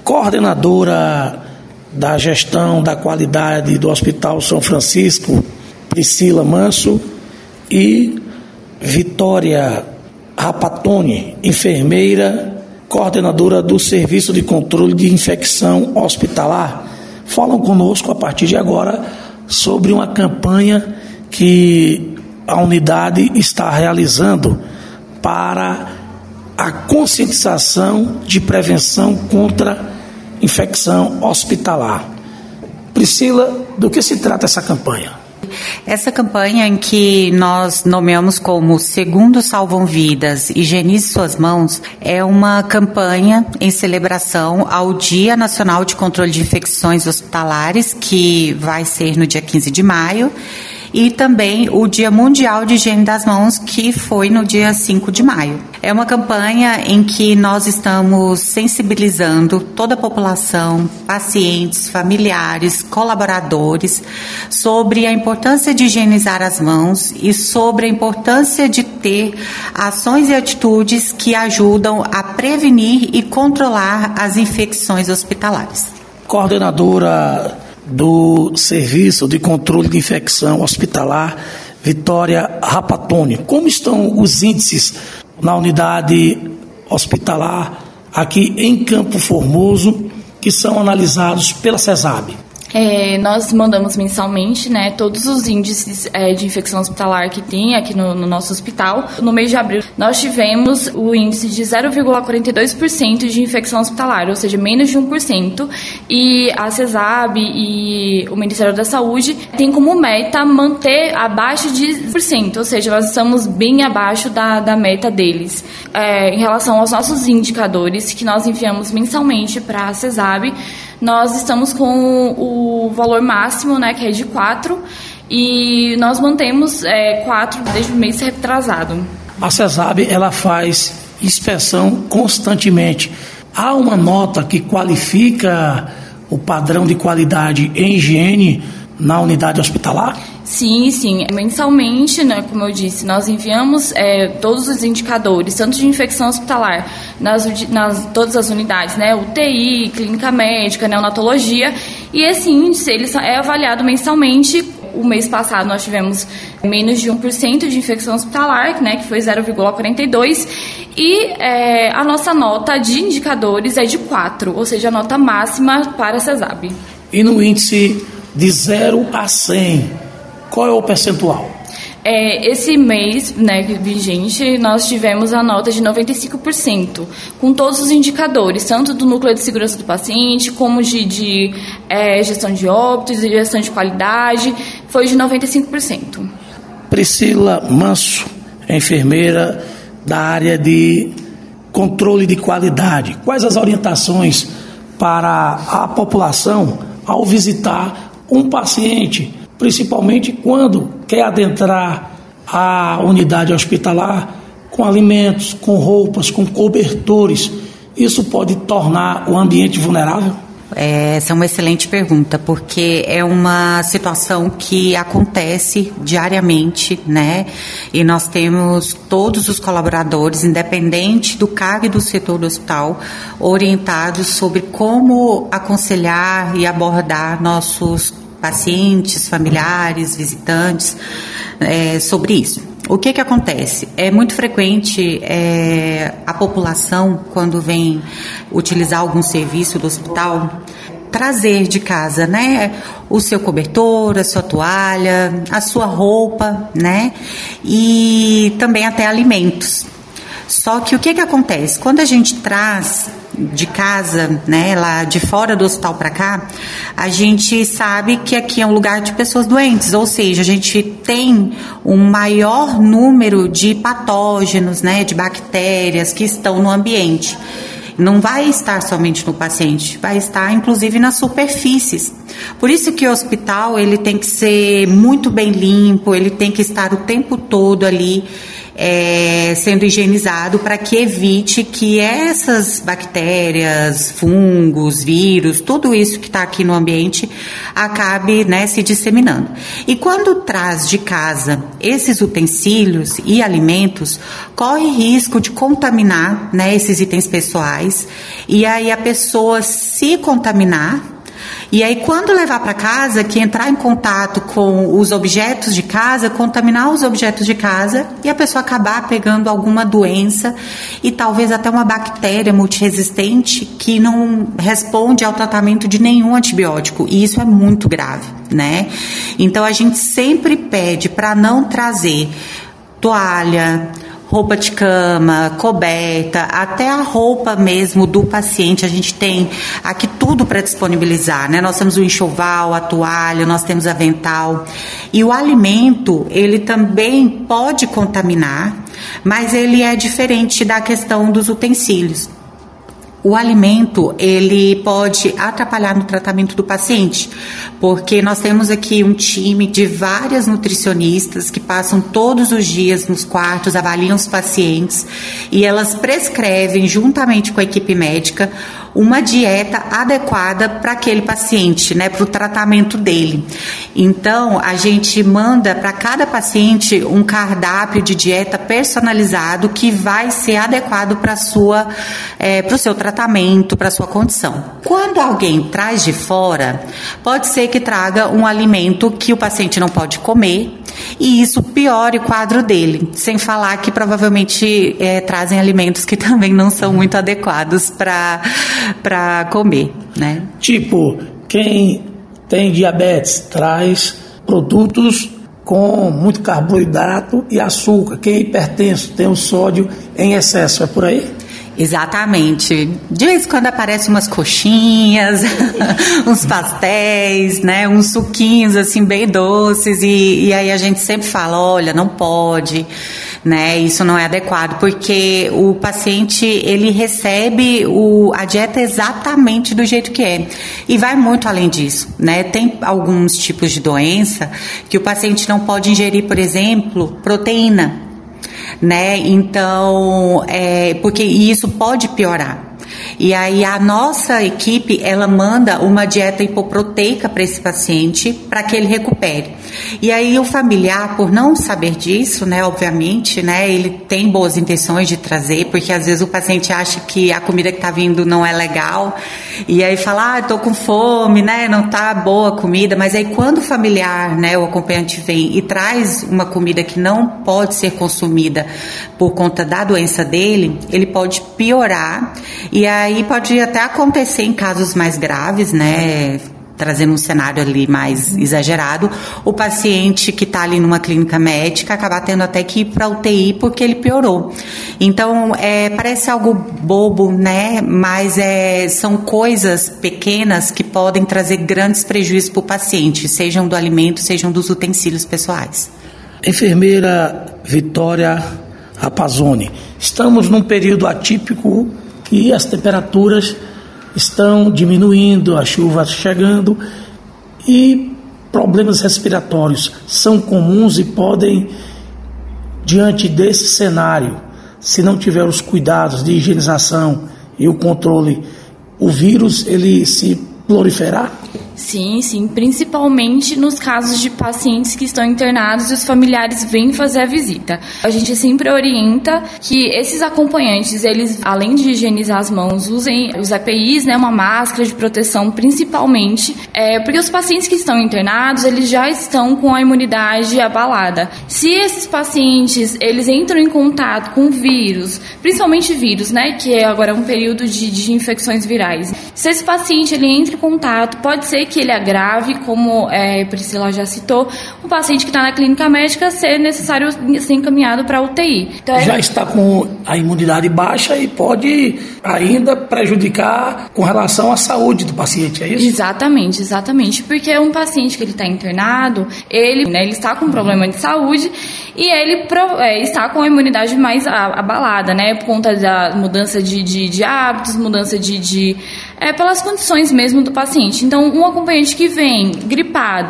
coordenadora da gestão da qualidade do Hospital São Francisco, Priscila Manso, e Vitória Rapatoni, enfermeira, coordenadora do Serviço de Controle de Infecção Hospitalar, falam conosco a partir de agora sobre uma campanha que a unidade está realizando para a conscientização de prevenção contra infecção hospitalar. Priscila, do que se trata essa campanha? Essa campanha, em que nós nomeamos como Segundo Salvam Vidas, Higienize Suas Mãos, é uma campanha em celebração ao Dia Nacional de Controle de Infecções Hospitalares, que vai ser no dia 15 de maio, e também o Dia Mundial de Higiene das Mãos, que foi no dia 5 de maio. É uma campanha em que nós estamos sensibilizando toda a população, pacientes, familiares, colaboradores, sobre a importância de higienizar as mãos e sobre a importância de ter ações e atitudes que ajudam a prevenir e controlar as infecções hospitalares. Coordenadora do Serviço de Controle de Infecção Hospitalar, Vitória Rapatoni, como estão os índices na unidade hospitalar aqui em Campo Formoso, que são analisados pela CESAB? Nós mandamos mensalmente, todos os índices de infecção hospitalar que tem aqui no nosso hospital. No mês de abril, nós tivemos o índice de 0,42% de infecção hospitalar, ou seja, menos de 1%. E a CESAB e o Ministério da Saúde tem como meta manter abaixo de 1%, ou seja, nós estamos bem abaixo da meta deles. Em relação aos nossos indicadores, que nós enviamos mensalmente para a CESAB, nós estamos com o valor máximo, que é de 4, e nós mantemos 4 desde o mês retrasado. A CESAB, ela faz inspeção constantemente. Há uma nota que qualifica o padrão de qualidade em higiene na unidade hospitalar? Sim. Mensalmente, como eu disse, nós enviamos todos os indicadores, tanto de infecção hospitalar, nas todas as unidades, UTI, clínica médica, neonatologia, e esse índice ele é avaliado mensalmente. O mês passado nós tivemos menos de 1% de infecção hospitalar, que foi 0,42%, e a nossa nota de indicadores é de 4, ou seja, a nota máxima para a CESAB. E no índice de 0 a 100, qual é o percentual? Esse mês, vigente, nós tivemos a nota de 95%, com todos os indicadores, tanto do núcleo de segurança do paciente, como de gestão de óbitos, de gestão de qualidade, foi de 95%. Priscila Manso, enfermeira da área de controle de qualidade. Quais as orientações para a população ao visitar um paciente, principalmente quando quer adentrar a unidade hospitalar com alimentos, com roupas, com cobertores? Isso pode tornar o ambiente vulnerável? Essa é uma excelente pergunta, porque é uma situação que acontece diariamente, E nós temos todos os colaboradores, independente do cargo e do setor do hospital, orientados sobre como aconselhar e abordar nossos pacientes, familiares, visitantes, sobre isso. O que acontece? É muito frequente a população, quando vem utilizar algum serviço do hospital, trazer de casa, o seu cobertor, a sua toalha, a sua roupa, e também até alimentos. Só que o que acontece? Quando a gente traz de casa, lá de fora do hospital para cá, a gente sabe que aqui é um lugar de pessoas doentes, ou seja, a gente tem um maior número de patógenos, de bactérias que estão no ambiente. Não vai estar somente no paciente, vai estar inclusive nas superfícies. Por isso que o hospital ele tem que ser muito bem limpo, ele tem que estar o tempo todo ali sendo higienizado para que evite que essas bactérias, fungos, vírus, tudo isso que está aqui no ambiente acabe, né, se disseminando. E quando traz de casa esses utensílios e alimentos, corre risco de contaminar, né, esses itens pessoais, e aí a pessoa se contaminar. E aí, quando levar para casa, que entrar em contato com os objetos de casa, contaminar os objetos de casa e a pessoa acabar pegando alguma doença e talvez até uma bactéria multiresistente que não responde ao tratamento de nenhum antibiótico. E isso é muito grave, né? Então, a gente sempre pede para não trazer toalha, roupa de cama, coberta, até a roupa mesmo do paciente. A gente tem aqui tudo para disponibilizar, né? Nós temos o enxoval, a toalha, nós temos avental. E o alimento, ele também pode contaminar, mas ele é diferente da questão dos utensílios. O alimento, ele pode atrapalhar no tratamento do paciente, porque nós temos aqui um time de várias nutricionistas que passam todos os dias nos quartos, avaliam os pacientes e elas prescrevem, juntamente com a equipe médica, uma dieta adequada para aquele paciente, né, para o tratamento dele. Então, a gente manda para cada paciente um cardápio de dieta personalizado que vai ser adequado para o seu tratamento, para a sua condição. Quando alguém traz de fora, pode ser que traga um alimento que o paciente não pode comer e isso piore o quadro dele, sem falar que provavelmente trazem alimentos que também não são muito adequados para comer, né? Tipo, quem tem diabetes traz produtos com muito carboidrato e açúcar. Quem é hipertenso tem o sódio em excesso, é por aí? Exatamente. De vez em quando aparecem umas coxinhas, uns pastéis, né, uns suquinhos assim bem doces e aí a gente sempre fala, olha, não pode, né, isso não é adequado, porque o paciente, ele recebe a dieta exatamente do jeito que é e vai muito além disso, né, tem alguns tipos de doença que o paciente não pode ingerir, por exemplo, proteína, né? Então, porque isso pode piorar. E aí a nossa equipe, ela manda uma dieta hipoproteica para esse paciente, para que ele recupere. E aí o familiar, por não saber disso, né, obviamente, né, ele tem boas intenções de trazer, porque às vezes o paciente acha que a comida que está vindo não é legal, e aí fala, tô com fome, né, não tá boa a comida, mas aí quando o familiar, né, o acompanhante vem e traz uma comida que não pode ser consumida por conta da doença dele, ele pode piorar, e aí pode até acontecer em casos mais graves, né, trazendo um cenário ali mais exagerado, o paciente que está ali numa clínica médica acabar tendo até que ir para UTI porque ele piorou. Então, parece algo bobo, né? Mas são coisas pequenas que podem trazer grandes prejuízos para o paciente, sejam do alimento, sejam dos utensílios pessoais. Enfermeira Vitória Rapazzoni, estamos num período atípico que as temperaturas estão diminuindo, a chuva chegando e problemas respiratórios são comuns e podem, diante desse cenário, se não tiver os cuidados de higienização e o controle, o vírus ele se proliferar? Sim, principalmente nos casos de pacientes que estão internados e os familiares vêm fazer a visita. A gente sempre orienta que esses acompanhantes, eles, além de higienizar as mãos, usem os EPIs, né, uma máscara de proteção principalmente, porque os pacientes que estão internados, eles já estão com a imunidade abalada. Se esses pacientes, eles entram em contato com vírus, principalmente vírus, né, que agora é um período de infecções virais. Se esse paciente, ele entra em contato, pode ser que ele agrave, como Priscila já citou, um paciente que está na clínica médica ser necessário ser encaminhado para a UTI. Então, já está com a imunidade baixa e pode ainda prejudicar com relação à saúde do paciente, é isso? Exatamente, porque um paciente que ele está internado, ele está com um problema de saúde e ele está com a imunidade mais abalada, né, por conta da mudança de hábitos, mudança pelas condições mesmo do paciente. Então, um acompanhante que vem gripado,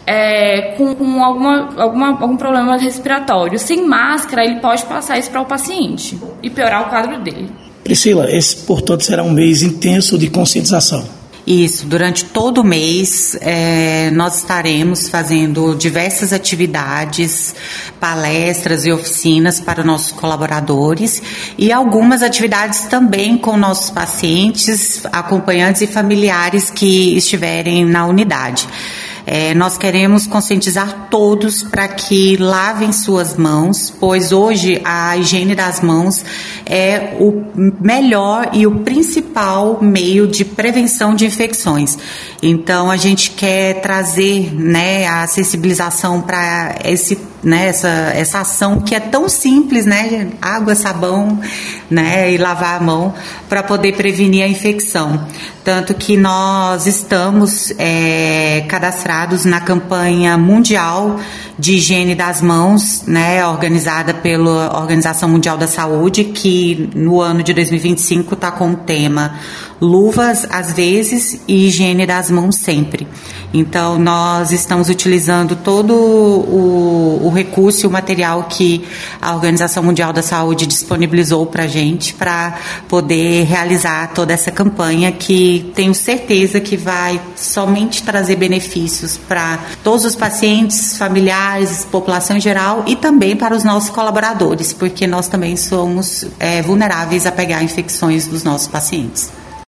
com algum problema respiratório. Sem máscara, ele pode passar isso para o paciente e piorar o quadro dele. Priscila, esse, portanto, será um mês intenso de conscientização. Isso, durante todo o mês nós estaremos fazendo diversas atividades, palestras e oficinas para nossos colaboradores e algumas atividades também com nossos pacientes, acompanhantes e familiares que estiverem na unidade. Nós queremos conscientizar todos para que lavem suas mãos, pois hoje a higiene das mãos é o melhor e o principal meio de prevenção de infecções. Então a gente quer trazer, né, a sensibilização para essa ação que é tão simples, né, água, sabão, né, e lavar a mão para poder prevenir a infecção. Tanto que nós estamos cadastrados na campanha mundial de higiene das mãos, né, organizada pela Organização Mundial da Saúde, que no ano de 2025 está com o tema luvas às vezes e higiene das mãos sempre. Então nós estamos utilizando todo o recurso e o material que a Organização Mundial da Saúde disponibilizou para a gente para poder realizar toda essa campanha, que tenho certeza que vai somente trazer benefícios para todos os pacientes, familiares, população em geral e também para os nossos colaboradores, porque nós também somos vulneráveis a pegar infecções dos nossos pacientes.